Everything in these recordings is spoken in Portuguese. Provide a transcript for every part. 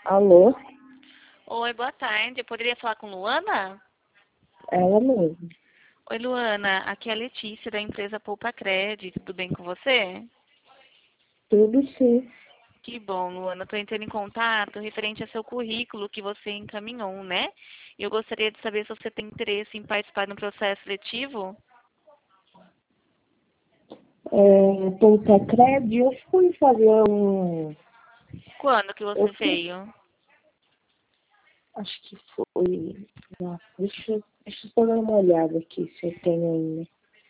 Alô? Oi, boa tarde. Eu poderia falar com Luana? Ela mesmo. Oi, Luana. Aqui é a Letícia da empresa Poupa Crédito. Tudo bem com você? Tudo sim. Que bom, Luana. Estou entrando em contato referente ao seu currículo que você encaminhou, né? E eu gostaria de saber se você tem interesse em participar de um processo seletivo. Poupa Crédito, eu fui fazer um. Quando que Eu você fui, veio? acho que foi. Nossa, deixa eu só dar uma olhada aqui se eu tenho ainda.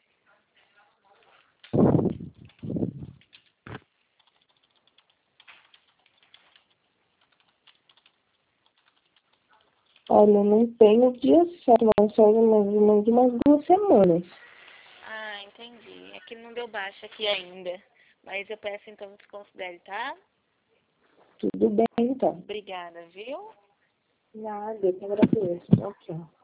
Olha, eu não tenho dia certo, mas só mais ou menos umas 2 semanas. Ah, entendi. É que não deu baixa aqui ainda. Mas eu peço então que considere, tá? Tudo bem, então. Obrigada, viu? Nada, eu que agradeço. Tchau, tchau.